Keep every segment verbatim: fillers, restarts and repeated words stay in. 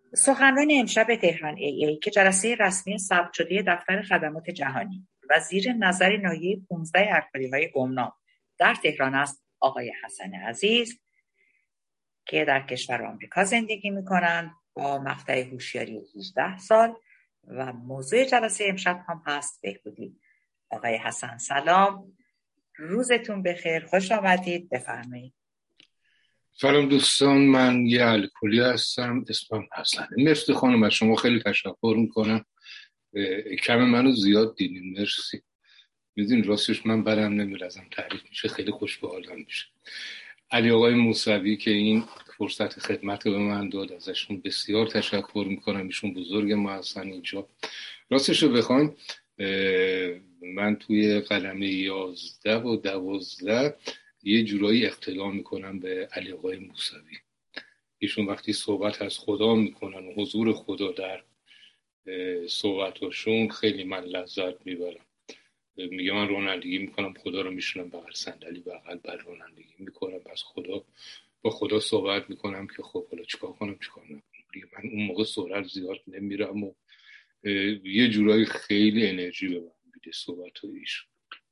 سخنران امشب تهران ای ای که جلسه رسمی ثبت شده دفتر خدمات جهانی و زیر نظر ناحیه پانزده الکلیهای گمنام در تهران است، آقای حسن عزیز که در کشور آمریکا زندگی می‌کنند با مقطع هوشیاری هجده سال و موضوع جلسه امشب هم هست بهبودی. آقای حسن سلام، روزتون بخیر، خوش آمدید، بفرمایید. سلام دوستان، من یه الکلی هستم، اسمم حسنه. مرسی خانم، از شما خیلی تشکر میکنم. کم منو زیاد دیدین، مرسی. میدین راستش من برم نمیره ازم تعریف میشه، خیلی خوش به حالم میشه. علی آقای موسوی که این فرصت خدمت رو به من داد، ازشون بسیار تشکر میکنم، ایشون بزرگ ما هستن اینجا. راستش رو بخواین من توی قلمه یازده و دوازده یه جورایی اقتدا میکنم به علی آقای موسوی. ایشون وقتی صحبت از خدا میکنن و حضور خدا در صحبتاشون خیلی من لذت میبرم. میگه من رانندگی میکنم، خدا رو میشونم بغل صندلی، بغل بر رانندگی میکنم، پس خدا با خدا صحبت میکنم که خب حالا چیکار کنم چیکار نکنم. من اون موقع سرعت زیاد نمیرم و یه جورایی خیلی انرژی به من میده صحبتای ایشون.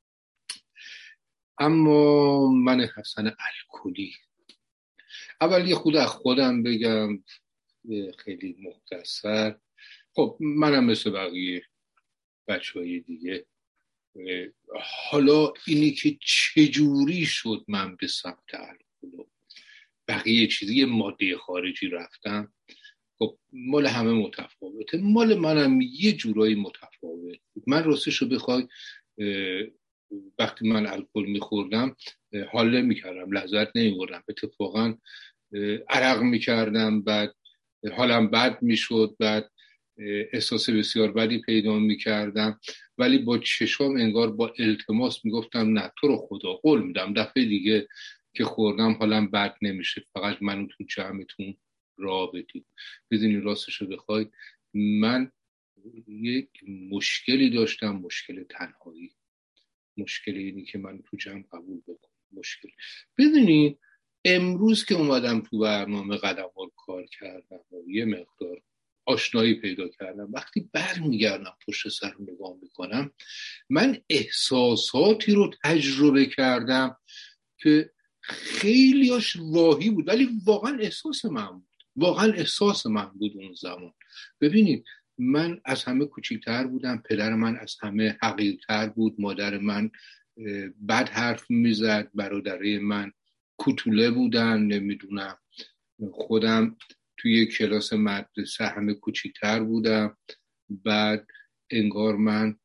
اما من حسن الکلی، اول یه خود از خودم بگم خیلی مختصر. خب منم مثل بقیه بچه های دیگه، حالا اینی که چجوری شد من به سمت الکل و بقیه چیزی ماده خارجی رفتم، خب مال همه متفاوته، مال منم یه جورایی متفاوت بود. من راستشو بخوای وقتی من الکل میخوردم حال نمیکردم، لذت نمیبردم، اتفاقا عرق میکردم، بعد حالم بد میشد، بعد احساس بسیار بدی پیدا میکردم، ولی با چشام انگار با التماس میگفتم نه تو رو خدا قول میدم دفعه دیگه که خوردم حالم بد نمیشه، فقط منو تو جمعتون راه بدید. بدونی راستشو بخوای من یک مشکلی داشتم، مشکل تنهایی، مشکل اینی که من تو جمع قبول بکنم. مشکل بدونی امروز که اومدم تو برنامه قدم‌ها کار کردم و یه مقدار آشنایی پیدا کردم، وقتی برمیگردم پشت سر رو نگاه میکنم، من احساساتی رو تجربه کردم که خیلیاش واهی بود ولی واقعا احساس من بود، واقعا احساس من بود اون زمان. ببینید من از همه کوچیک‌تر بودم، پدر من از همه حقیرتر بود، مادر من بد حرف میزد، برادرای من کوتوله بودن، نمیدونم، خودم توی کلاس مدرسه همه کوچیک‌تر بودم، بعد انگار من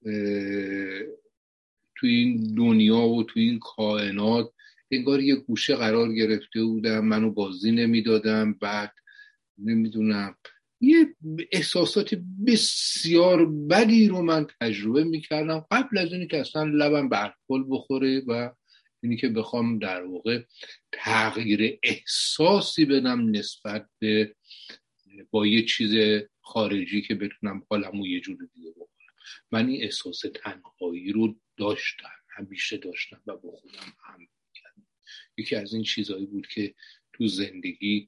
توی این دنیا و توی این کائنات انگار یه گوشه قرار گرفته بودم، منو بازی نمیدادم، بعد نمیدونم یه احساسات بسیار بدی رو من تجربه میکردم قبل از اینی که اصلا لبم به الکل بخوره و اینی که بخوام در واقع تغییر احساسی بدم نسبت به با یه چیز خارجی که بتونم حالمو یه جور دیگه بکنم. من این احساس تنهایی رو داشتم، همیشه داشتم و با خودم هم میکردم. یکی از این چیزایی بود که تو زندگی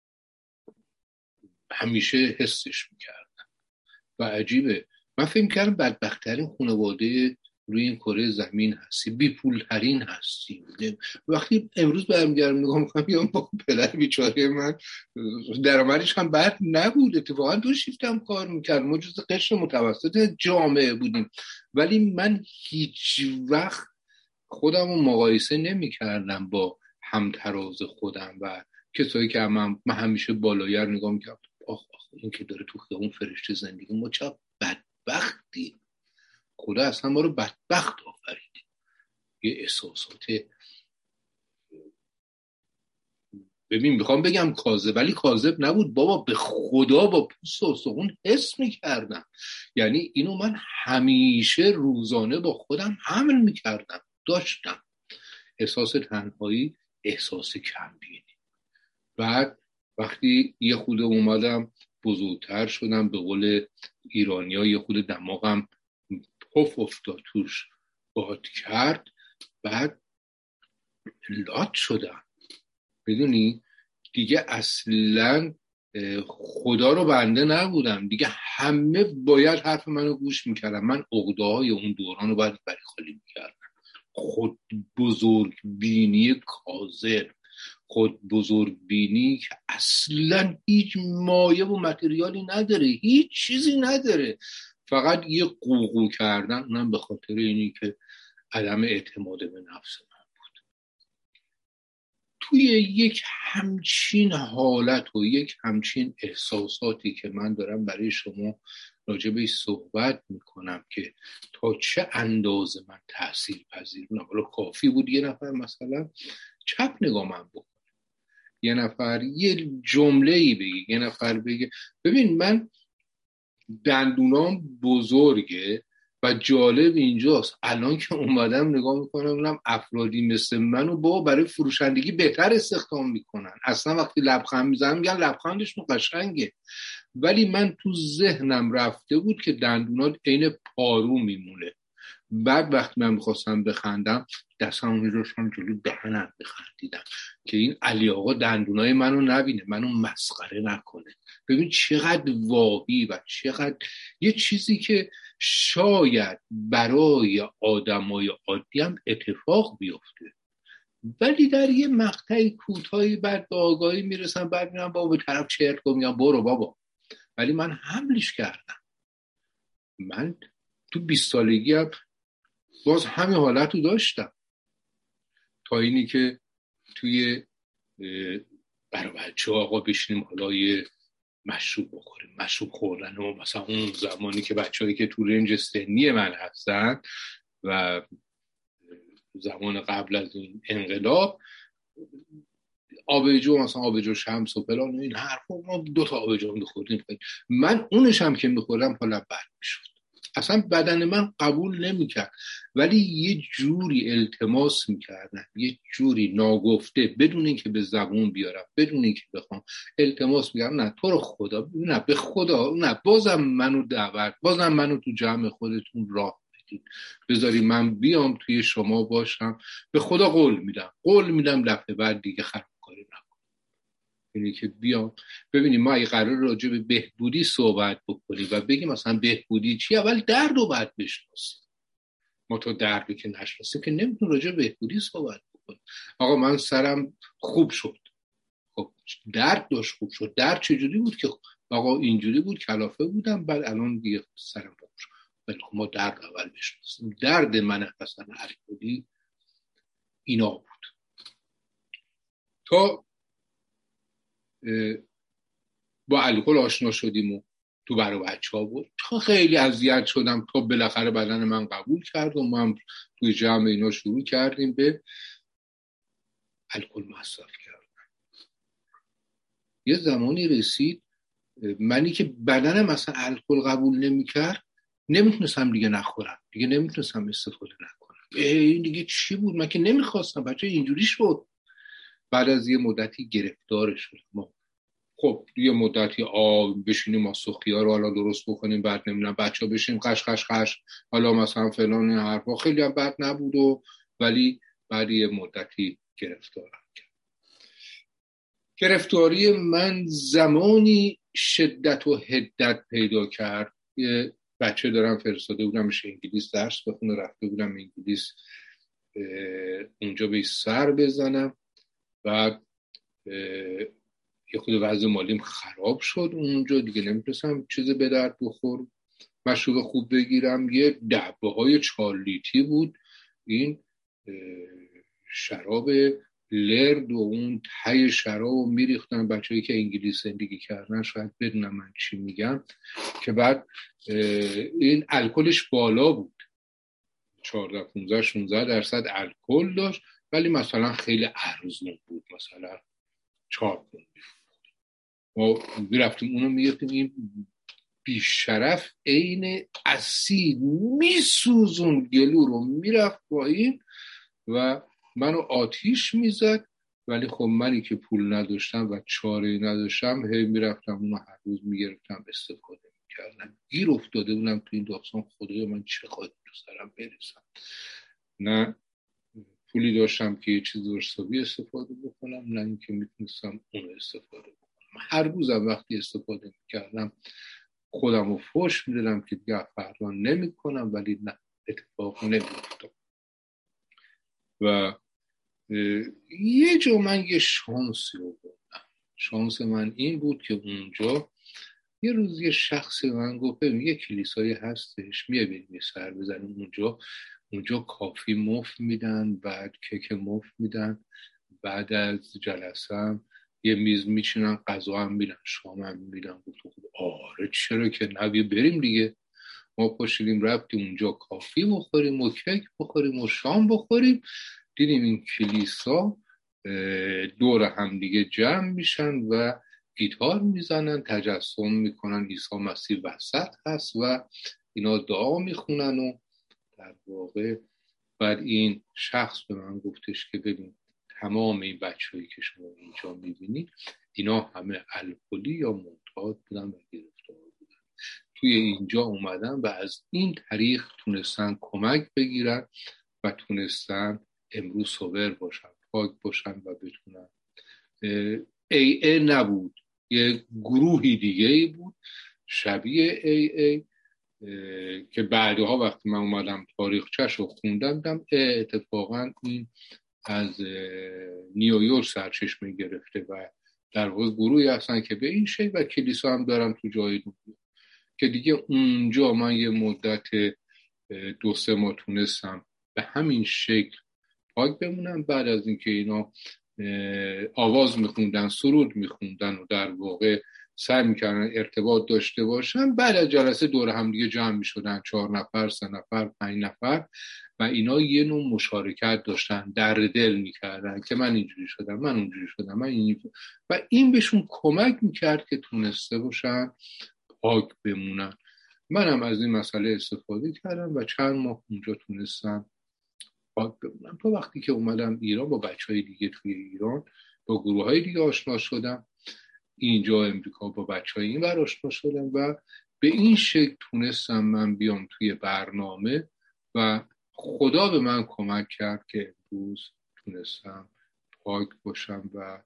همیشه حسش میکردم و عجیبه، من فکر میکردم بدبخت‌ترین خانواده روی این کره زمین هستی، بی پول ترین هستی. وقتی امروز برمیگردم نگاه میکنم میگم با پدر بیچاره من درآمدش هم بد نبود، اتفاقا دو شیفت هم کار میکرد، ما جز قشر متوسط جامعه بودیم، ولی من هیچ وقت خودم رو مقایسه نمیکردم با همتراز خودم و کسایی که هم من همیشه بالایر نگاه میکردم، آخ آخ این که داره تو خیابون فرشته زندگی، ما چه بدبختیم، خدا اصلا ما رو بدبخت آفرید. یه احساسات، ببین میخوام بگم کاذب ولی کاذب نبود بابا، به خدا با پوست و استخون حس میکردم. یعنی اینو من همیشه روزانه با خودم حمل میکردم، داشتم احساس تنهایی، احساس کمبینی. بعد وقتی یه خود اومدم بزرگتر شدم، به قول ایرانی‌ها یه خود دماغم پف افتاد توش، باد کرد، بعد لات شدم. بدونی دیگه اصلاً خدا رو بنده نبودم دیگه، همه باید حرف منو گوش میکردم. من عقده‌های اون دوران رو باید برای خالی میکردم. خود بزرگ بینی کاذب، خود بزرگ بینی که اصلا هیچ مایه و متریالی نداره، هیچ چیزی نداره، فقط یه قوقو کردن، اونم به خاطر اینی که عدم اعتماد به نفس من بود. توی یک همچین حالت و یک همچین احساساتی که من دارم برای شما راجع بهش صحبت میکنم که تا چه اندازه من تأثیر پذیرم، حالا کافی بود یه نفر مثلا چپ نگاه من بکنه، یه نفر یه جمله‌ای بگه، یه نفر بگه ببین من دندونام بزرگه و جالب اینجاست الان که اومدم نگاه میکنم اونم افرادی مثل منو با برای فروشندگی بهتر استخدام میکنن. اصلا وقتی لبخند میزنم میگن لبخندشون قشنگه، ولی من تو ذهنم رفته بود که دندونات عین پارو میمونه. بعد وقتی من میخواستم بخندم دستم میذاشتم جلو دهنم بخندیدم که این علی آقا دندونای منو نبینه، منو مسخره نکنه. ببین چقدر واهی و چقدر یه چیزی که شاید برای آدمای عادی هم اتفاق بیفته، ولی در یه مقطعی کوتاهی بعد به آگاهی میرسم، بعد میرم بابا به طرف چرت کنم یا برو بابا. ولی من حملش کردم. من تو بیست سالگی هم باز همین حالت رو داشتم تا اینی که توی برای بچه آقا بشینیم حالا یه مشروب بخوریم. مشروب خوردن و مثلا اون زمانی که بچه هایی که تو رنج سنی من هستن و زمان قبل از این انقلاب آبجو مثلا آبجو شمس و فلان و این حرفا، ما دو تا آبجو می‌خوردیم. من اونش هم که می‌خوردم حالا بد می‌شد، اصلا بدن من قبول نمی‌کرد، ولی یه جوری التماس می‌کردن، یه جوری ناگفته بدون اینکه به زبون بیارم، بدون اینکه بخوام التماس می‌کردن نه تو رو خدا، نه به خدا، نه بازم منو دعوت، بازم منو تو جمع خودتون راه بدید، بذاری من بیام توی شما باشم، به خدا قول میدم قول میدم دفعه بعد دیگه خرابکاری نکنم. یعنی که بیام ببینیم ما اگه قرار راجع به بهبودی صحبت بکنیم و بگیم مثلا بهبودی چی، اول درد رو باید بشناسیم. ما تا درد که نشناسیم که نمیتونیم راجع به بهبودی صحبت بکنیم. آقا من سرم خوب شد، خب درد داشت خوب شد، درد چجوری بود که آقا اینجوری بود کلافه بودم بعد الان دیگه سرم خوب شد. ولی خب ما درد اول بشناسیم. درد من حسن الکلی اینا بود. تا با الکل آشنا شدیم و تو برای بچه ها بود، خیلی اذیت شدم تا بالاخره بدن من قبول کرد و من توی جمع اینا شروع کردیم به الکل مصرف کردن. یه زمانی رسید منی که بدنم مثلا الکل قبول نمی‌کرد نمیتونستم دیگه نخورم، دیگه نمیتونستم استفاده نکنم. این دیگه چی بود؟ من که نمیخواستم، بچه اینجوری شد. بعد از یه مدتی گرفتار شدم. خب یه مدتی آب بشینیم ما سخی‌ها رو حالا درست بکنیم، بعد نمیدونم بچه ها بشینیم قش قش قش حالا مثلا فلان حرفا، خیلی هم بد نبود و ولی بعد یه مدتی گرفتارم کرد. گرفتاری من زمانی شدت و حدت پیدا کرد. یه بچه دارم فرستاده بودمش انگلیس درس بخونه، رفته بودم انگلیس اونجا به سر بزنم، بعد یه خود وضع مالیم خراب شد اونجا، دیگه نمیتونستم چیزی به درد بخور مشروب خوب بگیرم. یه دبه های چهار لیتری بود این شراب لرد و اون تای شراب میریختن. بچه‌ای که انگلیس زندگی کردن شاید بدونن من چی میگم، که بعد این الکلش بالا بود، چهارده پانزده شانزده درصد الکل داشت، ولی مثلا خیلی ارزون بود، مثلا چهار پوند. ما میرفتیم اونو میگفتیم این بیشرف عین اسید میسوزون گلو رو، میرفت با این و منو آتیش میزد. ولی خب منی که پول نداشتم و چاره‌ای نداشتم هی میرفتم اونو هر روز میگرفتم استفاده میکردم. گیر افتاده بودم تو این داستان، خدایا من چه خواهد تو سرم برسم. نه پولی داشتم که یه چیز درستابی استفاده بکنم، نه اینکه میتونستم اونو استفاده بکنم. هر روزم وقتی استفاده میکردم خودم رو فوش میدادم که دیگه فردا نمی کنم، ولی نه، اتفاق نمیفتاد. و یه جا من یه شانسی رو بردم. شانس من این بود که اونجا یه روز یه شخصی من گفت ببین یه کلیسایی هستش، میای بریم یه سر بزنیم اونجا. اونجا کافی مفت میدن، بعد کیک مفت میدن، بعد از جلسه هم یه میز میچینن، غذا هم میدن، شام هم میدن. گفتم آره چرا که نه، بریم دیگه. ما پاشیدیم رفتیم اونجا کافی بخوریم و کیک بخوریم و شام بخوریم. دیدیم این کلیسا دور هم دیگه جمع میشن و گیتار میزنن، تجسم میکنن عیسی مسیح وسط هست و اینا دعا میخونن. و در واقع بعد این شخص به من گفتش که ببین تمام این بچه‌هایی که شما اینجا میبینید اینا همه الکلی یا معتاد بودن و گرفتار بودن، توی اینجا اومدن و از این طریق تونستن کمک بگیرن و تونستن امروز صبر باشن، پاک باشن و بتونن. ای ای نبود، یه گروهی دیگه ای بود شبیه ای ای که بعدها وقتی من اومدم تاریخچه‌ش رو خوندم دیدم اتفاقا این از نیویورک سرچشمه گرفته و در واقع گروهی هستن که به این شکل و کلیسا هم دارن تو جای دیگه که دیگه اونجا من یه مدت دو سه ماه تونستم به همین شکل پاک بمونم. بعد از اینکه اینا آواز میخوندن، سرود میخوندن و در واقع سعی میکردن ارتباط داشته باشن، بعد از جلسه دور هم دیگه جمع میشدن، چهار نفر، سه نفر، پنج نفر و اینا یه نوع مشارکت داشتن، در دل میکردن که من اینجوری شدم، من اونجوری شدم، من اینجوری، و این بهشون کمک میکرد که تونسته باشن پاک بمونن. منم از این مسئله استفاده کردم و چند ماه اونجا تونستم پاک بمونم. تا وقتی که اومدم ایران با بچهای دیگه توی ایران با گروه های دیگه آشنا شدم، اینجا امریکا با بچهای این ور آشنا شدم و به این شکل تونستم من بیام توی برنامه و خدا به من کمک کرد که امروز تونستم پاک باشم و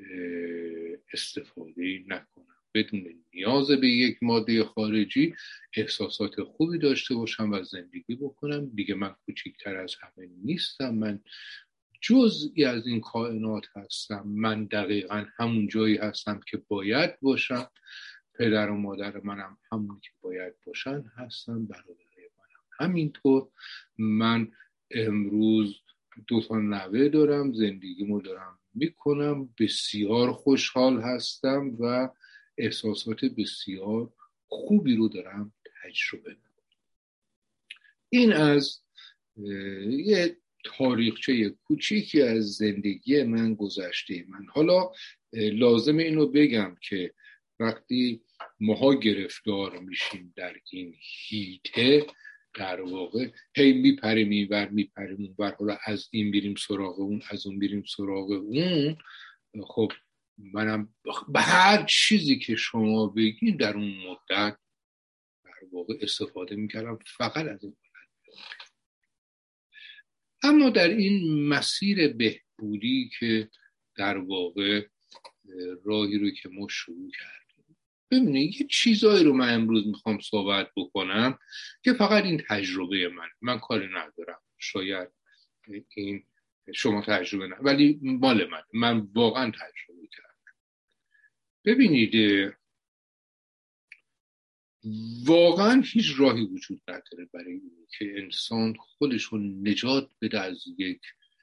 استفاده نکنم، بدون نیاز به یک ماده خارجی احساسات خوبی داشته باشم و زندگی بکنم. دیگه من کوچکتر از همه نیستم، من جزئی از این کائنات هستم، من دقیقا همون جایی هستم که باید باشم، پدر و مادر منم همون که باید باشن هستن، برادرای منم همینطور. من امروز دو تا نوه دارم، زندگیمو دارم میکنم، بسیار خوشحال هستم و احساسات بسیار خوبی رو دارم تجربه میکنم. این از یه تاریخچه کوچیکی از زندگی من، گذشته من. حالا لازم اینو بگم که وقتی ماها گرفتار میشیم در این هیته، در واقع هی میپریم این ور میپریم اون ور، حالا از این بریم سراغ اون، از اون بریم سراغ اون. خب منم به هر چیزی که شما بگین در اون مدت در واقع استفاده میکردم، فقط از این مدت. اما در این مسیر بهبودی که در واقع راهی رو که ما شروع کردیم، ببینید یه چیزایی رو من امروز میخوام صحبت بکنم که فقط این تجربه من من کاری ندارم، شاید این شما تجربه نه، ولی مال من من واقعا تجربه کردم. ببینید واقعا هیچ راهی وجود نداره برای این که انسان خودش رو نجات بده از یک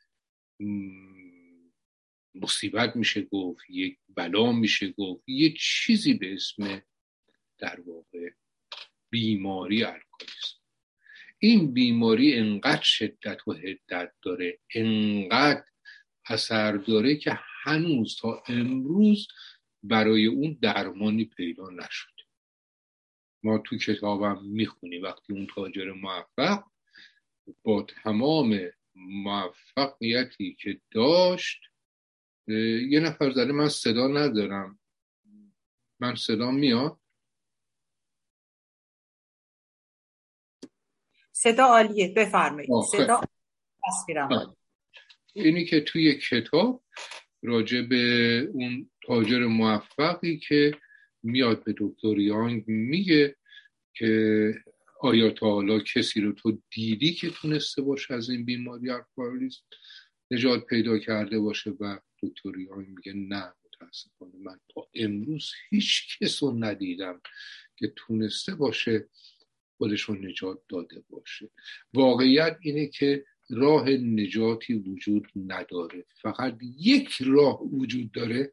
مصیبت، میشه گفت یک بلا، میشه گفت یک چیزی به اسم در واقع بیماری الکلیسم. این بیماری انقدر شدت و حدت داره، انقدر اثر داره که هنوز تا امروز برای اون درمانی پیدا نشد. ما تو کتابم میخونیم وقتی اون تاجر موفق با تمام موفقیتی که داشت، یه نفر زده من صدا ندارم، من صدا میاد؟ صدا عالیه، بفرمایید. صدا تصویرم عالیه. اینی که توی کتاب راجع به اون تاجر موفقی که میاد به دکتر یانگ میگه که آیا تا حالا کسی رو تو دیدی که تونسته باشه از این بیماری الکلیسم نجات پیدا کرده باشه؟ و دکتر یانگ میگه نه، متاسفانه من تا امروز هیچ کس رو ندیدم که تونسته باشه خودش رو نجات داده باشه. واقعیت اینه که راه نجاتی وجود نداره، فقط یک راه وجود داره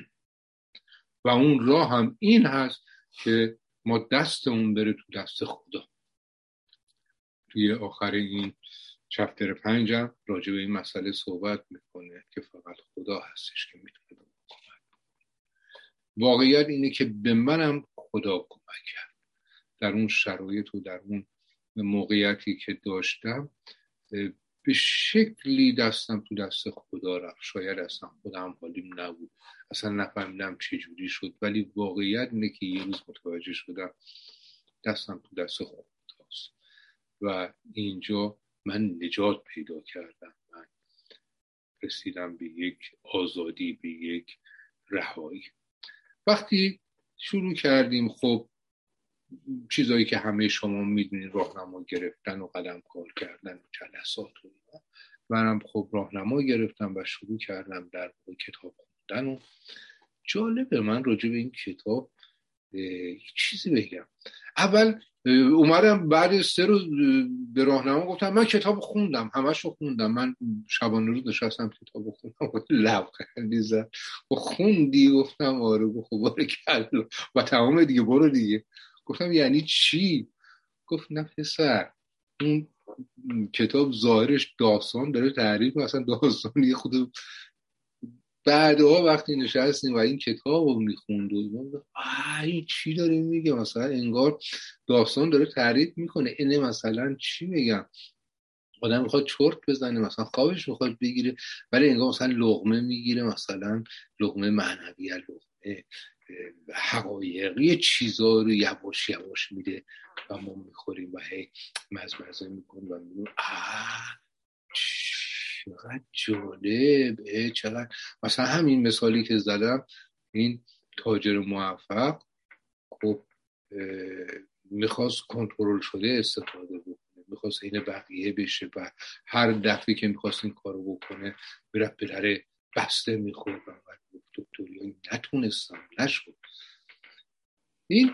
و اون راه هم این هست که ما دستمون بره تو دست خدا. توی آخر این چپتر پنجم راجع به این مسئله صحبت میکنه که فقط خدا هستش که میتونه کمک کنه. واقعیت اینه که به منم خدا کمک کرد در اون شرایط و در اون موقعیتی که داشتم. به شکلی دستم تو دست خدا رفت. شاید اصلا خودم حالیم نبود، اصلا نفهمیدم چه جوری شد، ولی واقعیت اینه که یه روز متوجه شدم دستم تو دست خداست و اینجا من نجات پیدا کردم. من رسیدم به یک آزادی، به یک رهایی. وقتی شروع کردیم خب چیزایی که همه شما میدونید، راهنما گرفتن و قدم کار کردن و جلسات و اینا، منم خب راهنما گرفتم و شروع کردم در کتاب خوندن. و جالبه من راجع به این کتاب یک چیزی بگم. اول اومدم بعد سه روز به راهنما گفتم من کتاب خوندم، همشو خوندم، من شبانه روز نشستم کتاب خوندم. لبخندی زد و خوندی؟ گفتم آره. گفت خب بارکالله و تمام دیگه، برو دیگه. گفتم یعنی چی؟ گفت نه پسر، اون کتاب ظاهرش داستان داره تعریف، مثلا داستانی خود بعدها وقتی نشستیم و این کتاب رو میخوند و این چی داره میگه، مثلا انگار داستان داره تعریف میکنه. اینه مثلا چی میگم، آدم میخواد چرت بزنه، مثلا خوابش میخواد بگیره، ولی انگار مثلا لقمه میگیره، مثلا لقمه معنوی، لقمه حقایقی، چیزا رو یواش یواش میده و ما میخوریم و هی مزمزه میکنیم و میگیم آه چقدر جالب، چقدر. مثلا همین مثالی که زدم، این تاجر موفق خب میخواست کنترل شده استفاده بکنه، میخواست این بقیه بشه و هر دفعه که میخواست این کارو بکنه میرفت به در بسته میخورد و دکتری نتونستم، نشد. این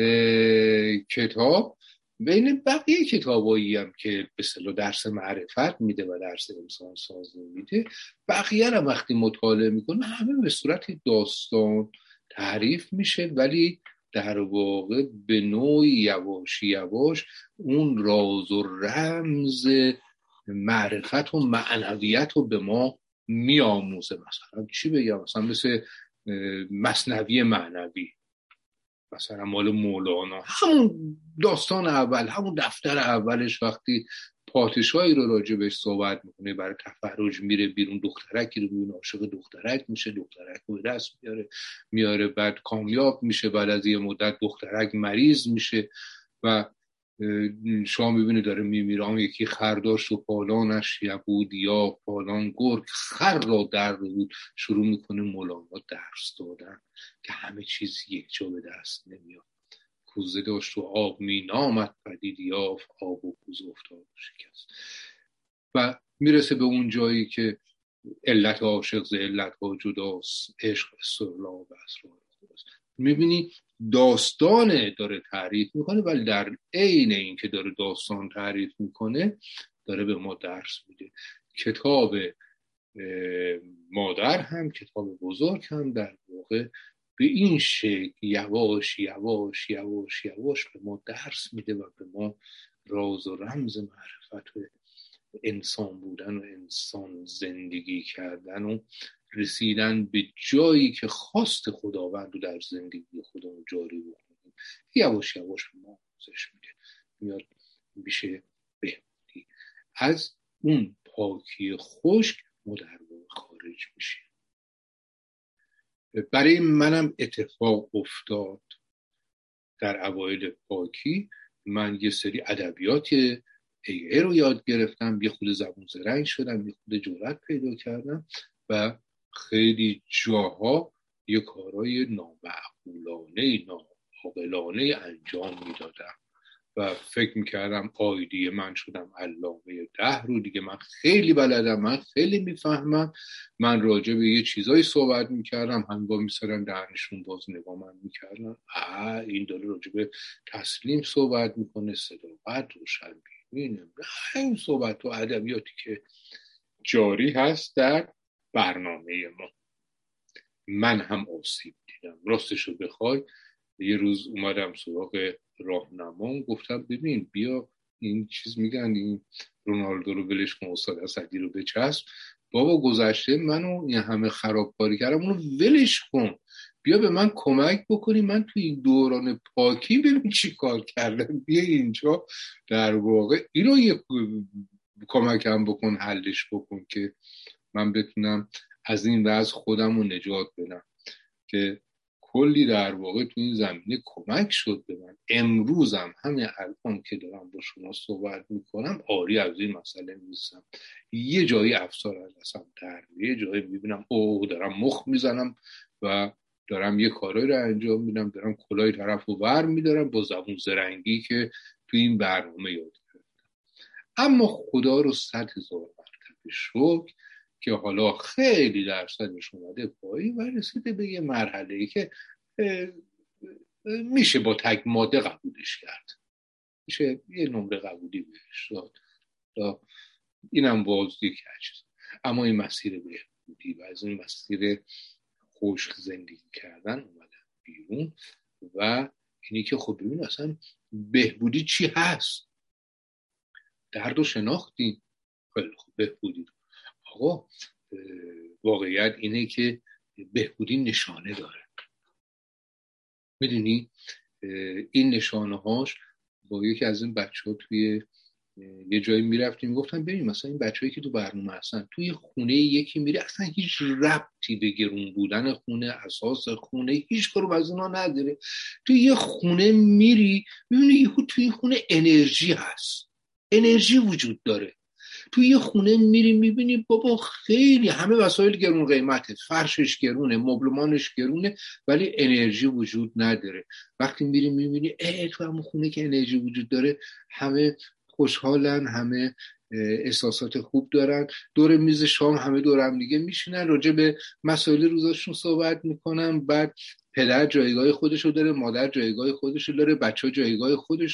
کتاب بین بقیه کتابایی هم که به اصطلاح درس معرفت میده و درس انسان سازی میده، بقیه رو وقتی مطالعه میکنه همه به صورت داستان تعریف میشه، ولی در واقع به نوعی یواش یواش اون راز و رمز معرفت و معنویت رو به ما میآموزه. مثلا چی بگم، مثلا مثل مثنوی معنوی، مثلا مال مولانا، همون داستان اول، همون دفتر اولش وقتی پادشاهی رو راجع بهش صحبت میکنه، برای تفرج میره بیرون، دخترکی رو بیرون، عاشق دخترک میشه، دخترک رو دست میاره میاره بعد کامیاب میشه، بعد از یه مدت دخترک مریض میشه و شما میبینه داره میمیره. اون یکی خرداشت و پالانش یبود یا پالان گرگ خر را در بود. شروع میکنه مولانا درس دادن که همه چیز یک جا به دست نمیاد. کوزه داشت و آب می نامد پدید یافت، آب و کوزه افتاد و شکست. و میرسه به اون جایی که علت عاشق ز علت ها جداست، عشق سرلاب اسرار خداست. میبینی داستانه داره تعریف میکنه، ولی در عین این که داره داستان تعریف میکنه داره به ما درس میده. کتاب مادر هم کتاب بزرگ هم در واقع به این شکل یواش یواش یواش یواش به ما درس میده و به ما راز و رمز معرفت و انسان بودن و انسان زندگی کردن و رسیدن به جایی که خواست خداوند رو در زندگی خودمون جاری بکنیم یواش یواش به ما آموزش میده، میاد میشه بهبودی. از اون پاکی خشک ما در واقع خارج میشیم. برای منم اتفاق افتاد در اوایل پاکی. من یه سری ادبیات ای رو یاد گرفتم، یه خود زبون زرنگ شدم، یه خود جرأت پیدا کردم و خیلی جاها یه کارهای نامعقولانه ناعاقلانه انجام میدادم و فکر میکردم آیدی من شدم علامه ده رو دیگه، من خیلی بلدم، من خیلی میفهمم. من راجع به یه چیزایی صحبت میکردم، همگاه میسارن درنشون باز نگاه من میکردن، آه این داره راجع به تسلیم صحبت میکنه، صدا بد روشن بینه، این صحبت و ادبیاتی که جاری هست در برنامه ما. من هم آسیب دیدم راستشو بخوای. یه روز اومدم سراغ راهنمام، گفتم ببین بیا این چیز میگن این رونالدو رو ولش کن، استاد اسدی رو بچسب، بابا گذشته منو این همه خرابکاری کردم اونو ولش کن، بیا به من کمک بکنی، من توی این دوران پاکی ببین چی کار کردم، بیا اینجا در واقع اینو یه کمکم بکن، حلش بکن که من بتونم از این وضع خودم رو نجات بدم. که کلی در واقع تو این زمینه کمک شد به من. امروزم همین الان که دارم با شما صحبت میکنم آری از این مسئله نیستم. یه جایی افسار از دستم در یه جایی میبینم اوه دارم مخ میزنم و دارم یه کارایی رو انجام میدم، دارم کلاه طرف رو ور میدارم با زبون زرنگی که تو این برنامه یاد گرفتم. اما خدا رو صد هزار مرتبه شکر که حالا خیلی درصدش اومده پایین و رسیده به یه مرحله‌ای که میشه با تگ ماده قبولش کرد، میشه یه نمره قبولی بهش داد. اینم بازدید کرد. اما این مسیر بهبودی و از این مسیر خشک زندگی کردن اومدن بیرون و اینی که خب ببین اصلا بهبودی چی هست. درد و شناختیم، خیلی خوب بهبودی. آقا واقعیت اینه که بهبودی نشانه داره. میدونی این نشانه هاش با یکی از این بچه ها توی یه جایی میرفتیم میگفتن ببین مثلا این بچه هایی که تو برنامه هستن توی خونه یکی میری اصلا هیچ ربطی به گرون بودن خونه، اساس خونه هیچ کارو از اونا نداره، توی یه خونه میری میبینی یهو توی خونه انرژی هست، انرژی وجود داره. توی یه خونه میری میبینی بابا خیلی همه وسایل گرون قیمته، فرشش گرونه، مبلمانش گرونه، ولی انرژی وجود نداره. وقتی میری میبینی اه تو همون خونه که انرژی وجود داره همه خوشحالن، همه احساسات خوب دارن، دور میز شام همه دور هم دیگه میشینن راجع به مسائل روزاشون صحبت میکنن. بعد پدر جایگاه خودشو داره، مادر جایگاه خودشو داره، بچه‌ها جایگاه خودش